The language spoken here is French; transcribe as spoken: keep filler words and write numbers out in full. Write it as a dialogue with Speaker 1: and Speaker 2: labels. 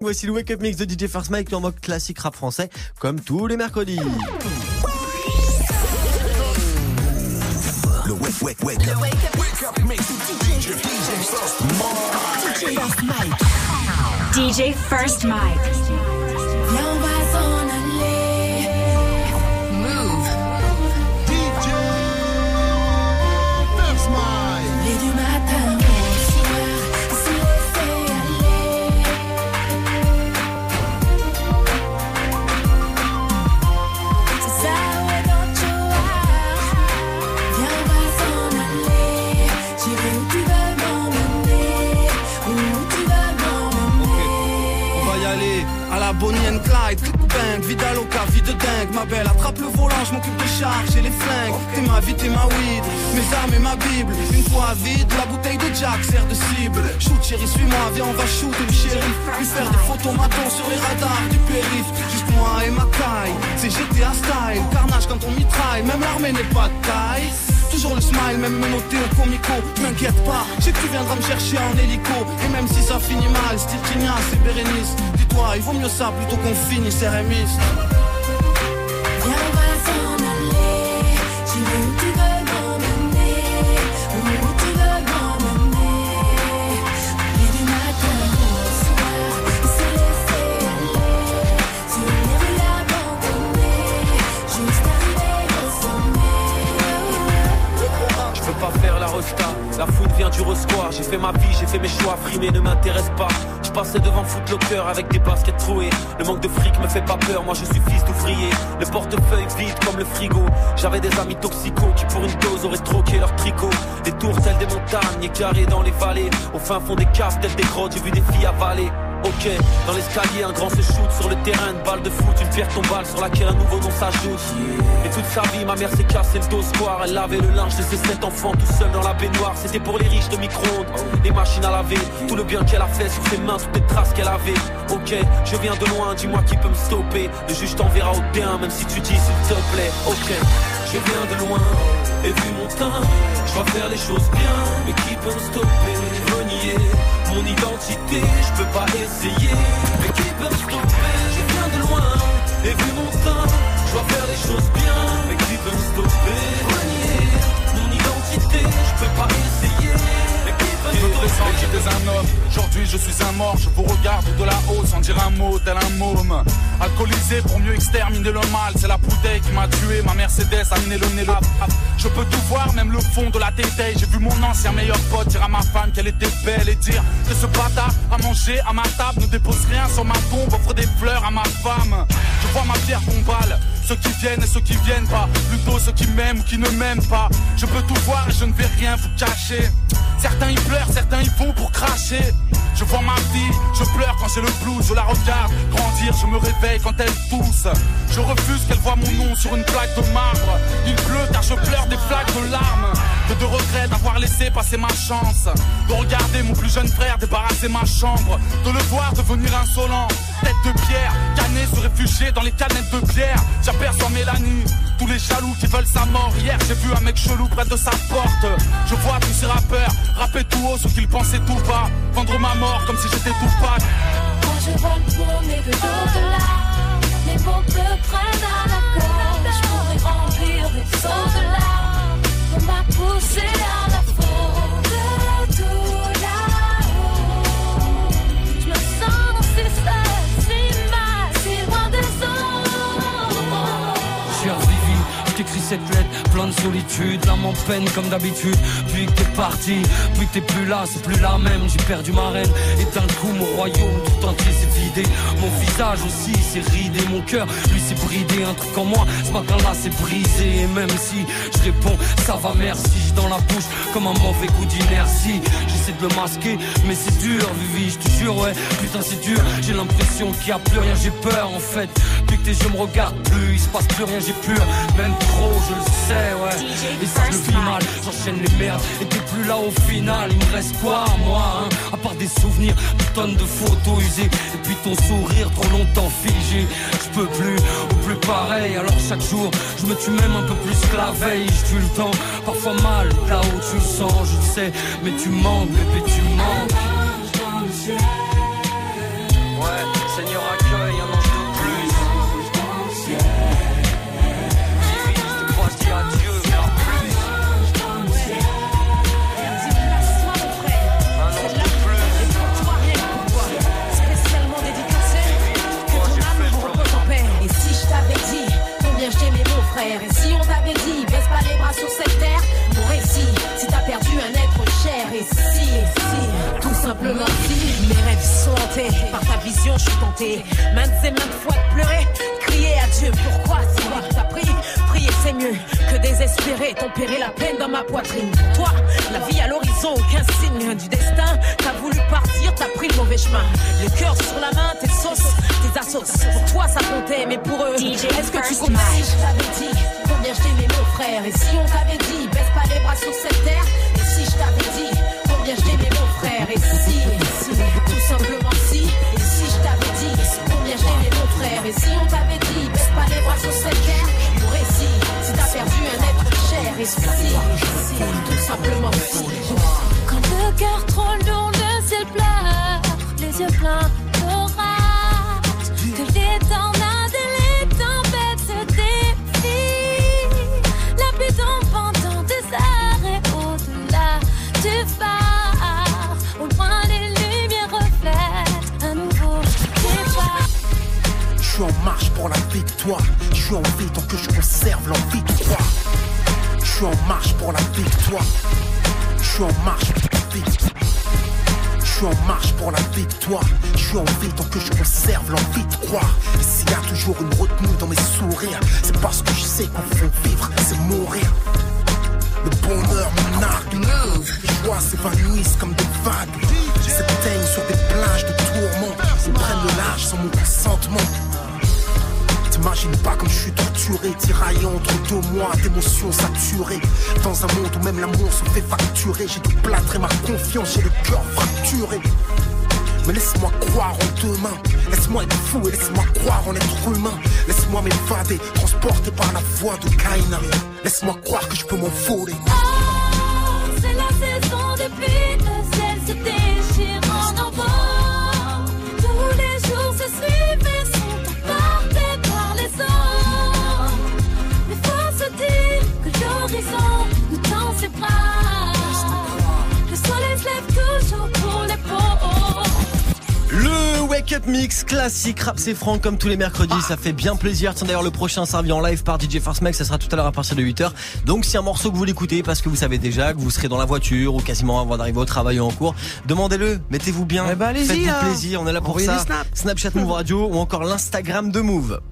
Speaker 1: Voici le Wake Up Mix de D J First Mike en mode classique rap français, comme tous les mercredis.
Speaker 2: Le Wake, wake, wake up. Wake up, wake up Mix D J First Mike.
Speaker 3: D J First Mike.
Speaker 4: Viens, on va s'en aller.
Speaker 3: Move.
Speaker 2: D J First Mike.
Speaker 4: Les du matin au soir, se laisser aller. C'est ça, ouais, don't you are. Viens, on va s'en aller. J'irai où tu veux m'emmener, où tu veux m'emmener.
Speaker 5: On va y aller à la Bonnie and Clyde, click bang, vie d'aloca, vie de dingue. Ma belle, attrape le volant, je m'occupe de charger les flingues. T'es ma vie, t'es ma weed, mes armes et ma bible. Une fois vide, la bouteille de Jack sert de cible. Shoot chérie, suis-moi, viens on va shooter le shérif. Lui faire des photos matons sur les radars du périph. Juste moi et ma taille, c'est G T A style. Carnage quand on mitraille, même l'armée n'est pas de taille. Toujours le smile, même menotté au comico. T'inquiète pas, je sais que tu viendras me chercher en hélico. Et même si ça finit mal, style Tignas et Bérénice, dis-toi, il vaut mieux ça plutôt qu'on finisse R M I.
Speaker 4: Viens, on va s'en aller. J'irai où tu veux m'emmener, où tu veux m'emmener. Et du matin au soir, se laisser aller. Sur les rues abandonnées, juste arrivé au sommet.
Speaker 6: Je peux pas faire la resta, la foudre vient du resquoir. J'ai fait ma vie, j'ai fait mes choix, frimer ne m'intéresse pas. Je passais devant Footlocker avec des baskets trouées. Le manque de fric me fait pas peur, moi je suis fils d'ouvrier. Le portefeuille vide comme le frigo. J'avais des amis toxicos qui pour une dose auraient troqué leur tricot. Des tours telles des montagnes, écarées dans les vallées. Au fin fond des caves telles des grottes, j'ai vu des filles avaler. Ok, dans l'escalier un grand se shoot sur le terrain, une balle de foot, une pierre tombale sur laquelle un nouveau nom s'ajoute. Et toute sa vie ma mère s'est cassé le dos square. Elle lavait le linge de ses sept enfants tout seul dans la baignoire. C'était pour les riches de micro-ondes, les machines à laver. Tout le bien qu'elle a fait sur ses mains, toutes les traces qu'elle avait. Ok, je viens de loin, dis-moi qui peut me stopper. Le juge t'enverra au terrain même si tu dis s'il te plaît. Ok, je viens de loin, et vu mon teint, je dois faire les choses bien. Mais qui peut me stopper, renier mon identité, je peux pas essayer. Mais qui peut me stopper, je viens de loin, et vu mon teint, je dois faire les choses bien. Mais qui peut me stopper, renier mon identité, je peux pas essayer. Mais qui peut me stopper.
Speaker 7: J'étais un homme, aujourd'hui je suis un mort. Je vous regarde de là-haut sans dire un mot, tel un môme. Alcoolisé pour mieux exterminer le mal. C'est la bouteille qui m'a tué, ma Mercedes a miné le nez là. Je peux tout voir, même le fond de la tétaille. J'ai vu mon ancien meilleur pote dire à ma femme qu'elle était belle. Et dire que ce bâtard a mangé à ma table. Ne dépose rien sur ma tombe, offre des fleurs à ma femme. Je vois ma pierre tombale, ceux qui viennent et ceux qui viennent pas. Plutôt ceux qui m'aiment ou qui ne m'aiment pas. Je peux tout voir et je ne vais rien vous cacher. Certains y pleurent, certains y vont pour cracher. Je vois ma fille, je pleure quand j'ai le blues. Je la regarde grandir, je me réveille quand elle tousse. Je refuse qu'elle voie mon nom sur une plaque de marbre. Il pleut car je pleure des flaques de larmes. Que de regrets d'avoir laissé passer ma chance. De regarder mon plus jeune frère débarrasser ma chambre. De le voir devenir insolent. Tête de pierre, canet se réfugier dans les canettes de bière. J'aperçois Mélanie, tous les jaloux qui veulent sa mort. Hier j'ai vu un mec chelou près de sa porte. Je vois tous ces rappeurs rapper tout haut ce qu'ils pensaient tout bas. Vendre ma mort comme si j'étais tout pas.
Speaker 4: Quand je vois le tourner de l'au-delà, les mots te prennent à la gorge. Je pourrais remplir des seaux de larmes. On m'a poussé à la faute de tout là-haut. Je me sens si seule, si mal, si loin des autres.
Speaker 8: Cher Vivi, je t'écris cette lettre, plein de solitude, l'âme en peine comme d'habitude. Puis que t'es parti, puis que t'es plus là, c'est plus la même. J'ai perdu ma reine, et d'un coup mon royaume tout entier s'est vidé. Mon visage aussi s'est ridé, mon cœur lui s'est bridé. Un truc en moi, ce matin-là s'est brisé. Et même si je réponds, ça va merci, j'ai dans la bouche comme un mauvais coup d'inertie. J'essaie de le masquer, mais c'est dur, Vivi, je te jure, ouais, putain c'est dur. J'ai l'impression qu'il y a plus rien, j'ai peur en fait. Depuis que tes yeux me regardent plus, il se passe plus rien, j'ai peur, même trop, je le sais, ouais. Et ça je le vis mal, j'enchaîne les merdes. Et t'es plus là au final, il me reste quoi moi, hein, à part des souvenirs, des tonnes de photos usées. Et puis ton sourire trop longtemps figé. Je peux plus, ou plus pareil. Alors chaque jour, je me tue même un peu plus que la veille. Je tue le temps, parfois mal, là où tu le sens, je le sais. Mais tu manques, bébé, tu manques.
Speaker 6: Ouais.
Speaker 9: frère. Et si on t'avait dit, baisse pas les bras sur cette terre, mon récit, si t'as perdu un être cher. Et si, et si, tout simplement si, mes rêves sont hantés par ta vision, je suis tenté maintes et maintes fois de pleurer, crier à Dieu. Pourquoi, c'est moi qui t'as pris? Prier c'est mieux que désespérer, tempérer la peine dans ma poitrine. Pour toi, la vie à l'horizon, aucun signe du destin. T'as voulu partir, t'as pris le mauvais chemin. Le cœur sur la main, tes sauces, tes assos. Pour toi ça comptait, mais pour eux,
Speaker 3: D J
Speaker 9: est-ce que tu
Speaker 3: First
Speaker 9: comptes?
Speaker 3: Mike.
Speaker 9: Si je t'avais dit combien je t'aimais mon frère, et si on t'avait dit baisse pas les bras sur cette terre, et si je t'avais dit combien je t'aimais mon frère, et si, et si, tout simplement si, et si je t'avais dit combien je t'aimais mon frère, et si on t'avait dit baisse pas les bras sur cette terre, mon récit, si t'as perdu un être cher, et si, et si, tout simplement si.
Speaker 4: Quand le cœur trop lourd, le ciel pleure, les yeux pleins d'orage, que les tornades et les tempêtes se défient, la pluie tombe pendant des heures et au-delà du phare, au loin les lumières reflètent un nouveau départ.
Speaker 10: Je suis en marche pour la victoire, je suis en vie tant que je conserve l'envie de croire. Je suis en marche pour la victoire, je suis en marche pour la victoire. Je suis en marche pour la victoire, je suis en vie tant que je conserve l'envie de croire. Et s'il y a toujours une retenue dans mes sourires, c'est parce que je sais qu'on fait vivre, c'est mourir. Le bonheur me nargue, les joies s'évanouissent comme des vagues, s'éteignent sur des plages de tourments, ils prennent le large sans mon consentement. T'imagines pas comme je suis torturé, tiraillé entre deux mois d'émotions saturées. Dans un monde où même l'amour se fait facturer, j'ai tout plâtré ma confiance, j'ai le cœur fracturé. Mais laisse-moi croire en demain, laisse-moi être fou et laisse-moi croire en être humain. Laisse-moi m'évader, transporté par la voix de Kaina. Laisse-moi croire que je peux m'envoler.
Speaker 4: Oh, c'est la saison des pluies, le ciel se déchire en envol. Tous les jours se suivent et sont emportés par les eaux. Mais faut se dire que l'horizon nous tend ses bras. Le soleil se lève toujours pour les pauvres.
Speaker 1: Le Wake Up Mix classique rap c'est franc comme tous les mercredis, ça fait bien plaisir. Tiens d'ailleurs le prochain servi en live par D J First Mike, ça sera tout à l'heure à partir de huit heures. Donc si un morceau que vous l'écoutez parce que vous savez déjà que vous serez dans la voiture ou quasiment avant d'arriver au travail ou en cours, demandez-le, mettez-vous bien,
Speaker 11: eh ben,
Speaker 1: faites-vous
Speaker 11: hein.
Speaker 1: plaisir, on est là pour
Speaker 11: Envoyez
Speaker 1: ça.
Speaker 11: des snaps.
Speaker 1: Snapchat Move Radio ou encore l'Instagram de Move.